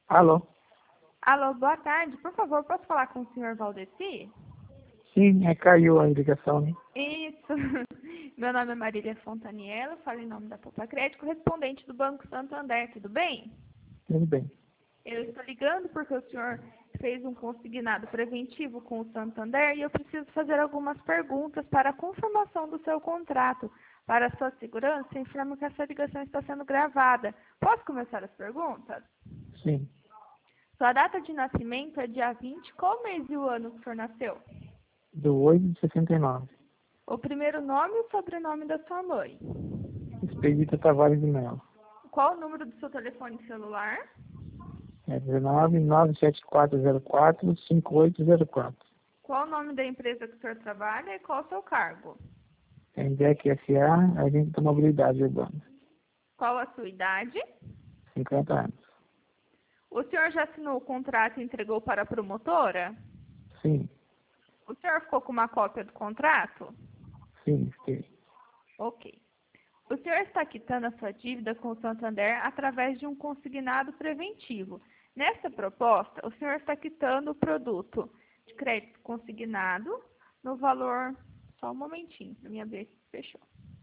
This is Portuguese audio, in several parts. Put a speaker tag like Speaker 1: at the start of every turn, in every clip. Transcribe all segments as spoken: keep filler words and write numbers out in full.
Speaker 1: Alô?
Speaker 2: Alô, boa tarde. Por favor, posso falar com o senhor Valdeci?
Speaker 1: Sim, é, caiu a ligação, né?
Speaker 2: Isso. Meu nome é Marília Fontaniello, falo em nome da Poupa Crédito, correspondente do Banco Santander, tudo bem?
Speaker 1: Tudo bem.
Speaker 2: Eu estou ligando porque o senhor fez um consignado preventivo com o Santander e eu preciso fazer algumas perguntas para a confirmação do seu contrato. Para a sua segurança, informo que essa ligação está sendo gravada. Posso começar as perguntas?
Speaker 1: Sim.
Speaker 2: Sua data de nascimento é dia vinte. Qual mês e o ano que o senhor nasceu?
Speaker 1: Do oito de sessenta e nove.
Speaker 2: O primeiro nome e o sobrenome da sua mãe.
Speaker 1: Expedita Tavares de Mello.
Speaker 2: Qual o número do seu telefone celular?
Speaker 1: É dezenove, nove sete quatro zero quatro, cinco oito zero quatro.
Speaker 2: Qual o nome da empresa que o senhor trabalha e qual o seu cargo?
Speaker 1: É D E C S A, Agente da Mobilidade Urbana.
Speaker 2: Qual a sua idade?
Speaker 1: cinquenta anos.
Speaker 2: O senhor já assinou o contrato e entregou para a promotora?
Speaker 1: Sim,
Speaker 2: O senhor ficou com uma cópia do contrato?
Speaker 1: sim, sim.
Speaker 2: Ok. O senhor está quitando a sua dívida com o Santander através de um consignado preventivo. Nesta proposta, o senhor está quitando o produto de crédito consignado no valor... Só um momentinho, para me abrir aqui, fechou.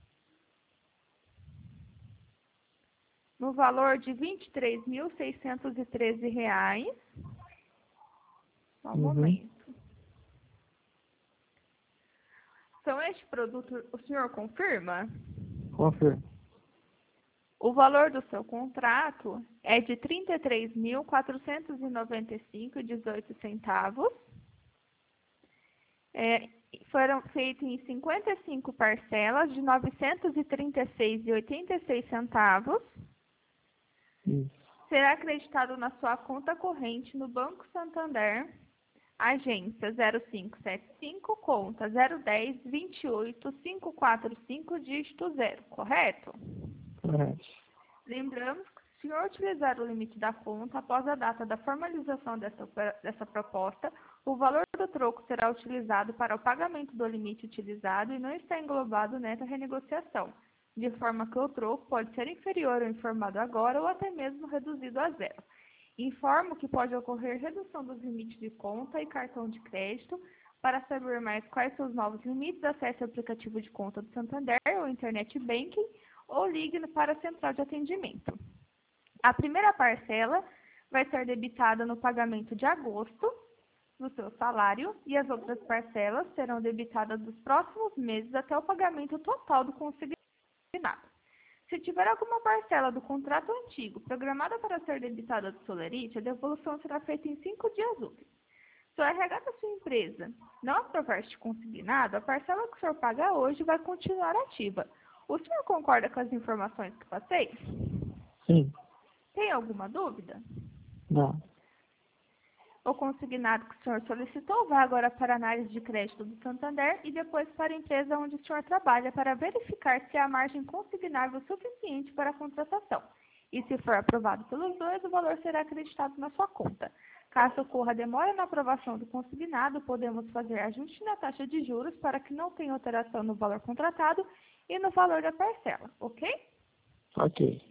Speaker 2: No valor de vinte e três mil seiscentos e treze reais. Só um
Speaker 1: Uhum.
Speaker 2: momento. Então, este produto, o senhor confirma?
Speaker 1: Confirmo.
Speaker 2: O valor do seu contrato é de trinta e três mil quatrocentos e noventa e cinco reais e dezoito centavos. É, foram feitos em cinquenta e cinco parcelas de novecentos e trinta e seis reais e oitenta e seis centavos.
Speaker 1: Isso.
Speaker 2: Será acreditado na sua conta corrente no Banco Santander, agência zero cinco sete cinco, conta zero um zero, vinte e oito, quinhentos e quarenta e cinco, dígito zero, correto?
Speaker 1: Correto.
Speaker 2: Lembramos que se o senhor utilizar o limite da conta após a data da formalização dessa, dessa proposta, o valor do troco será utilizado para o pagamento do limite utilizado e não está englobado nessa renegociação, de forma que o troco pode ser inferior ao informado agora ou até mesmo reduzido a zero. Informo que pode ocorrer redução dos limites de conta e cartão de crédito. Para saber mais quais são os novos limites, acesse o aplicativo de conta do Santander ou Internet Banking ou ligue para a central de atendimento. A primeira parcela vai ser debitada no pagamento de agosto do seu salário e as outras parcelas serão debitadas dos próximos meses até o pagamento total do consignado. Se tiver alguma parcela do contrato antigo programada para ser debitada do Solerite, a devolução será feita em cinco dias úteis. Se o R H da sua empresa não aprovar este consignado, a parcela que o senhor paga hoje vai continuar ativa. O senhor concorda com as informações que passei?
Speaker 1: Sim.
Speaker 2: Tem alguma dúvida?
Speaker 1: Não.
Speaker 2: O consignado que o senhor solicitou vai agora para a análise de crédito do Santander e depois para a empresa onde o senhor trabalha para verificar se há margem consignável suficiente para a contratação. E se for aprovado pelos dois, o valor será acreditado na sua conta. Caso ocorra demora na aprovação do consignado, podemos fazer ajuste na taxa de juros para que não tenha alteração no valor contratado e no valor da parcela, ok?
Speaker 1: Ok.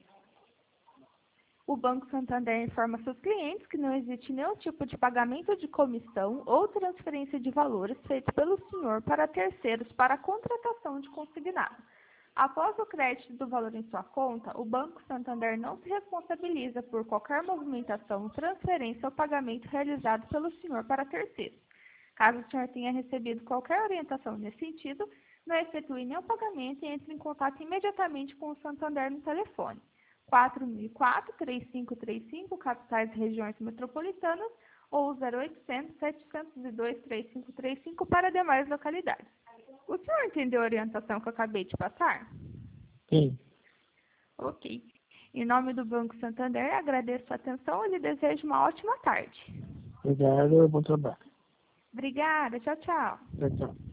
Speaker 2: O Banco Santander informa seus clientes que não existe nenhum tipo de pagamento de comissão ou transferência de valores feito pelo senhor para terceiros para a contratação de consignado. Após o crédito do valor em sua conta, o Banco Santander não se responsabiliza por qualquer movimentação, transferência ou pagamento realizado pelo senhor para terceiros. Caso o senhor tenha recebido qualquer orientação nesse sentido, não efetue nenhum pagamento e entre em contato imediatamente com o Santander no telefone quatro mil e quatro, três cinco três cinco, capitais e regiões metropolitanas, ou zero oitocentos, setecentos e dois, três cinco três cinco para demais localidades. O senhor entendeu a orientação que eu acabei de passar?
Speaker 1: Sim.
Speaker 2: Ok. Em nome do Banco Santander, agradeço a atenção e lhe desejo uma ótima tarde.
Speaker 1: Obrigado, bom trabalho.
Speaker 2: Obrigada. Tchau, tchau.
Speaker 1: Tchau, tchau.